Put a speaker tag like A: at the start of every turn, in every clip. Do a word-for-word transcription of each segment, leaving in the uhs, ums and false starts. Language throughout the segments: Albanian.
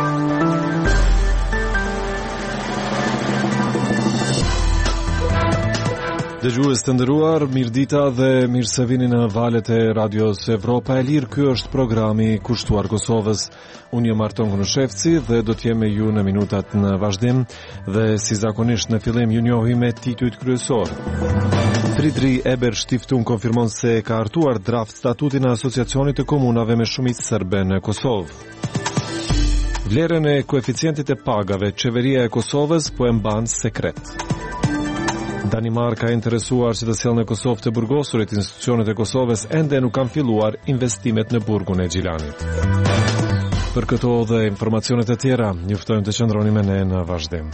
A: Dëgjues të nderuar, mirëdita dhe mirë se vini në valët e Radios Evropa e Lirë. Ky është programi kushtuar Kosovës. Unë jam Arton Kunushevci dhe do të jem me ju në minutat në vazhdim dhe si zakonisht në fillim ju njohim me titujt kryesor. Fridri Eber Stiftun konfirmon se ka hartuar draft statutin e Asociacionit të Komunave me shumicë serbe në Kosovë. Vlerën e koeficientit të pagave qeveria e Kosovës po e mban sekret. Danimarka e interesuar që të sjellë në Kosovë të burgosurit, institucionet e Kosovës ende nuk kanë filluar investimet në burgun e Gjilanit. Për këto dhe informacionet e tjera, njoftojmë të qëndroni me ne në vazhdim.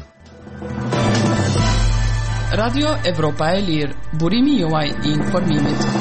B: Radio Evropa e Lirë, burimi juaj i informimit.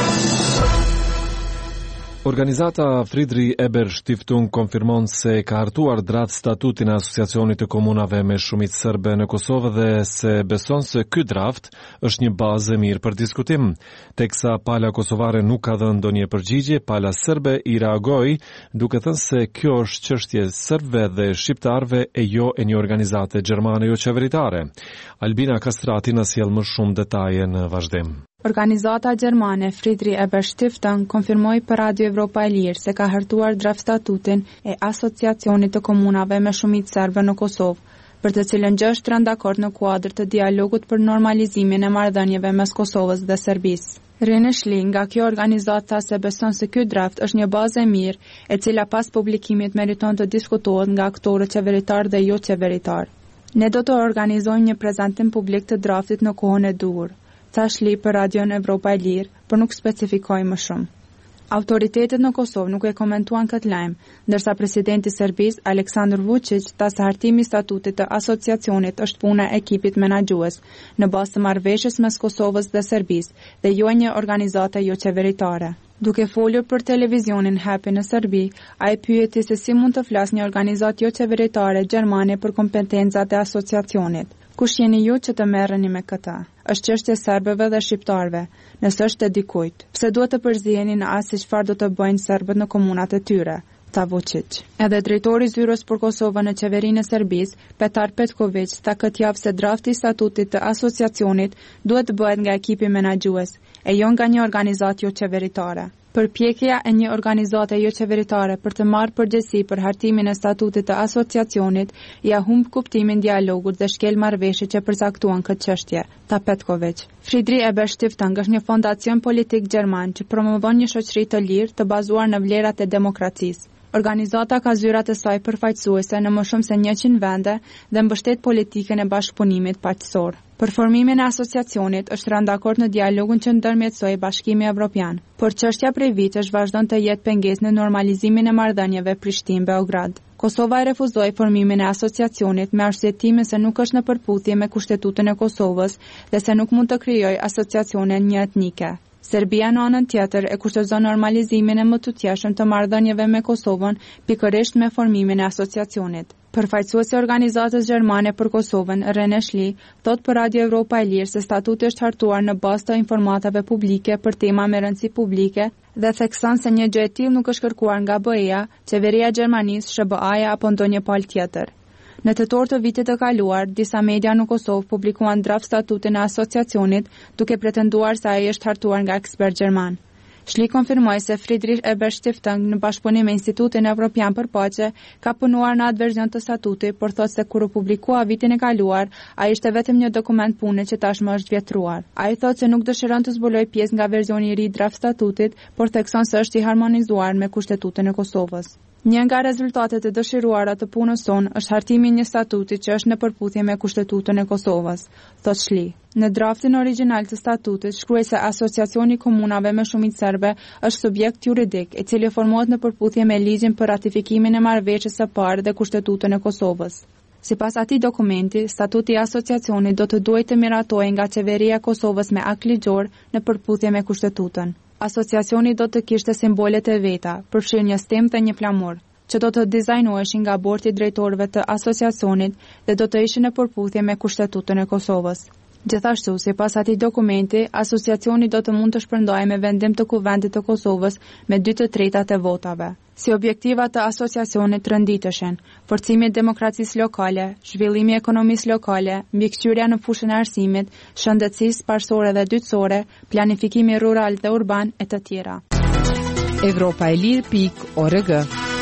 A: Organizata Fridri Eber Stiftun konfirmon se ka hartuar draft statutin e Asociacionit të Komunave me shumicë serbe në Kosovë dhe se beson se ky draft është një bazë e mirë për diskutim. Teksa pala kosovare nuk ka dhënë ndonjë përgjigje, pala serbe i reagoi duke thënë se kjo është çështje serbëve dhe shqiptarëve e jo e një organizate gjermane jo qeveritare. Albina Kastrati na sjell më shumë detaje në vazhdim.
C: Organizata gjermane Fridri Eber Stiftun konfirmoi për Radio Evropa e Lirë se ka hartuar draft statutin e Asociacionit të Komunave me shumicë serbe në Kosovë, për të cilën gjë është rënë dakord në kuadër të dialogut për normalizimin e marrëdhënieve mes Kosovës dhe Serbisë. Rene Shli nga kjo organizata se beson se ky draft është një bazë e mirë, e cila pas publikimit meriton të diskutohet nga aktorët qeveritar dhe jo qeveritar. Ne do të organizojmë një prezantim publik të draftit në kohën e duhur, thash Shli për Radion Evropa e Lirë, por nuk specifikoi më shumë. Autoritetet në Kosovë nuk e komentuan këtë lajm, ndërsa presidenti i Serbisë Aleksandar Vučić tha se hartimi i statutit të asociacionit është puna e ekipit menaxhues në bazë të marrëveshjes mes Kosovës dhe Serbisë dhe jo një organizate jo qeveritare. Duke folur për televizionin Happy në Serbi, ai pyeti se si mund të flasë një organizatë jo qeveritare gjermane për kompetencat e asociacionit. Kush jeni ju që të merreni me këtë? Është çështje serbëve dhe shqiptarëve, nëse është e dikujt. Pse duhet të përziheni në as se çfarë do të bëjnë serbët në komunat e tyre? Tha Vučić. Edhe drejtori i zyrës për Kosovën në qeverinë e Serbisë, Petar Petković, tha këtë javë se drafti i statutit të asociacionit duhet të bëhet nga ekipi menaxhues, e jo nga një organizatë jo qeveritare. Përpjekja e një organizate jo qeveritare për të marrë përgjegjësi për hartimin e statutit të asociacionit ja humb kuptimin dialogut dhe shkel marrëveshjet që përcaktuan këtë çështje, tha Petković. Fridri Eber Stiftun është një fondacion politik gjerman që promovon një shoqëri të lirë të bazuar në vlerat e demokracisë. Organizata ka zyrat e saj përfaqësuese në më shumë se njëqind vende dhe mbështet politikën e bashkëpunimit paqësor. Për formimin e asociacionit është rënë dakord në dialogun që ndërmjetësoi Bashkimi Evropian, por çështja prej vitesh vazhdon të jetë pengesë në normalizimin e marrëdhënieve Prishtinë-Beograd. Kosova e refuzoi formimin e asociacionit me arsyetimin se nuk është në përputhje me Kushtetutën e Kosovës dhe se nuk mund të krijojë asociacione një etnike. Serbia në anën tjetër e kushtozon normalizimin e më të tjeshëm të marrëdhënieve me Kosovën, pikërisht me formimin e asociacionit. Përfaqësuesi i organizatës gjermane për Kosovën, Rene Shli, thot për Radio Evropa e Lirë se statuti është hartuar në bazë të informatave publike për tema me rëndësi publike dhe thekson se një gjë e tillë nuk është kërkuar nga B E A, qeveria e Gjermanisë, Sh B A-ja apo ndonjë palë tjetër. Në tetor të vitit të kaluar, disa media në Kosovë publikuan draft statutin e asociacionit duke pretenduar se ai është hartuar nga ekspert gjerman. Shli konfirmoi se Fridri Eber Stiftun në bashkëpunim me Institutin Evropian për Paqe ka punuar në atë version të statutit, por thotë se kur u publikua vitin e kaluar, ai ishte vetëm një dokument pune që tashmë është vjetruar. Ai thotë se nuk dëshiron të zbulojë pjesë nga versioni i ri draft statutit, por thekson se është i harmonizuar me Kushtetutën e Kosovës. Një nga rezultatet e dëshiruara të punës sonë është hartimi i një statuti që është në përputhje me Kushtetutën e Kosovës, thotë Shli. Në draftin origjinal të statutit shkruaj se Asociacioni Komunave me shumicë serbe është subjekt juridik, i cili formohet në përputhje me ligjin për ratifikimin e marrëveshjes së parë dhe Kushtetutën e Kosovës. Sipas atij dokumenti, statuti i asociacionit do të duhet të miratohej nga qeveria e Kosovës me akt ligjor në përputhje me Kushtetutën. Asociacioni do të kishte simbolet e veta, përfshirë një stem dhe një flamur, që do të dizajnoheshin nga bordi i drejtorëve të asociacionit dhe do të ishin në përputhje me Kushtetutën e Kosovës. Gjithashtu, sipas atij dokumenti, asociacioni do të mund të shpërndajë me vendim të Kuvendit të Kosovës me dy të tretat e votave. Si objektiva të asociacionit rënditëshen, forcimi i demokracisë lokale, zhvillimi i ekonomisë lokale, mbikëqyrja në fushën e arsimit, shëndetësisë parsorë dhe dytësore, planifikimi rural dhe urban e të tjera.
B: Evropa e Lirë pikë org.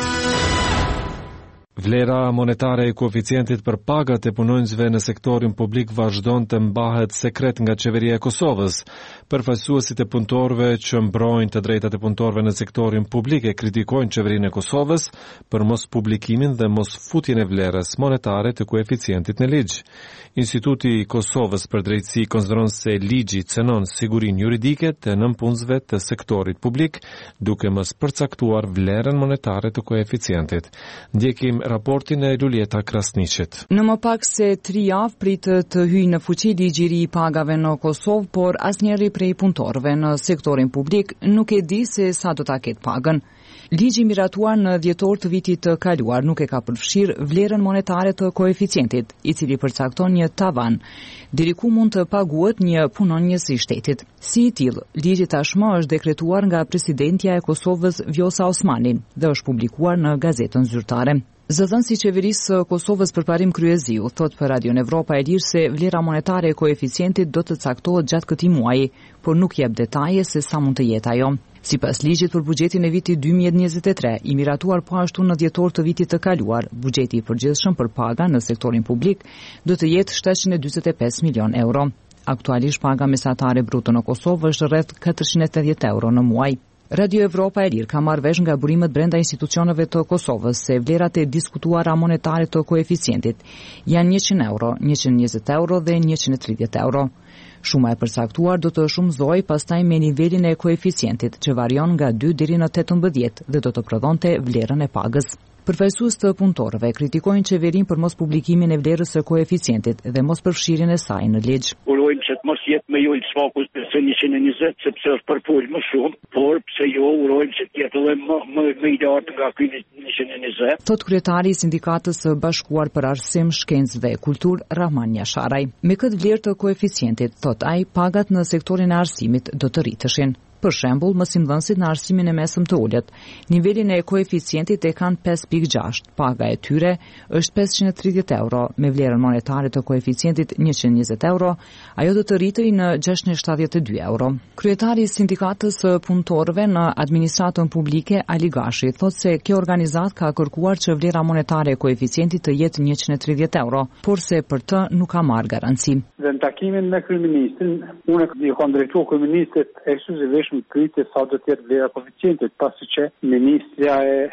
A: Vlera monetare e koeficientit për pagat e punonjësve në sektorin publik vazhdon të mbahet sekret nga qeveria e Kosovës. Përfaqësuesit e punëtorëve që mbrojnë të drejtat e punëtorëve në sektorin publik e kritikojnë qeverinë e Kosovës për mos publikimin dhe mos futjen e vlerës monetare të koeficientit në ligj. Instituti i Kosovës për drejtësi konsideron se ligji cënon sigurinë juridike të nënpunësve të sektorit publik, duke mos përcaktuar vlerën monetare të koeficientit. Ndjekim raportin e Lulieta Krasniqit.
D: Në më pak se tri javë pritet të hyjë në fuqi ligji i pagave në Kosovë, por asnjëri prej punëtorëve në sektorin publik nuk e di se sa do ta ketë pagën. Ligji miratuar në dhjetor të vitit të kaluar nuk e ka përfshirë vlerën monetare të koeficientit, i cili përcakton një tavan, deri ku mund të paguhet një punonjës i shtetit. Si i tillë, ligji tashmë është dekretuar nga presidentja e Kosovës Vjosa Osmani dhe është publikuar në gazetën zyrtare. Zëdhënësi i qeverisë së Kosovës Përparim Kryeziu thot për Radion Evropa e Lirë se vlera monetare e koeficientit do të caktohet gjatë këtij muaji, por nuk jep detaje se sa mund të jetë ajo. Sipas ligjit për buxhetin e vitit dy mijë e njëzet e tre, i miratuar po ashtu në dhjetor të vitit të kaluar, buxheti i përgjithshëm për paga në sektorin publik do të jetë shtatëqind e dyzet e pesë milion euro. Aktualisht paga mesatare bruto në Kosovë është rreth katërqind e tetëdhjetë euro në muaj. Radio Evropa e Lirë ka marrë vesh nga burimet brenda institucioneve të Kosovës se vlerat e diskutuara monetare të koeficientit janë njëqind euro, njëqind e njëzet euro dhe njëqind e tridhjetë euro. Shuma e përcaktuar do të shumëzohej pastaj me nivelin e koeficientit, që varion nga dy deri në tetëmbëdhjetë dhe do të prodhonte vlerën e pagës. Përfaqësues të punëtorëve kritikojnë qeverinë për mos publikimin e vlerës së koeficientit dhe mos përfshirjen e saj në ligj.
E: Urojmë që të mos jetë më ul çfaku se njëqind e njëzet, sepse është përpol më shumë, por pse jo urojmë që të jetë edhe më më më i lartë nga ky njëqind e njëzet.
D: Thot kryetari i Sindikatës së Bashkuar për Arsim, Shkencë dhe Kulturë, Rahman Jasharaj. Me këtë vlerë të koeficientit, thot ai, pagat në sektorin e arsimit do të rriteshin. Për shembull, mësimdhënësit në arsimin e mesëm të ulët, nivelin e koeficientit e kanë pesë pikë gjashtë, paga e tyre është pesëqind e tridhjetë euro, me vlerën monetare të koeficientit njëqind e njëzet euro, ajo do të rritej në gjashtëqind e shtatëdhjetë e dy euro. Kryetari i Sindikatës së Punëtorëve në Administratën Publike, Ali Gashi, thotë se kjo organizatë ka kërkuar që vlera monetare e koeficientit të jetë njëqind e tridhjetë euro, por se për të nuk ka marrë garanci.
F: Dhe në takimin me kryeministrin, unë i kam drejtuar kryeministrit ekskluzivisht kritje sa do të jetë vlera koeficientit, pasi që ministrja e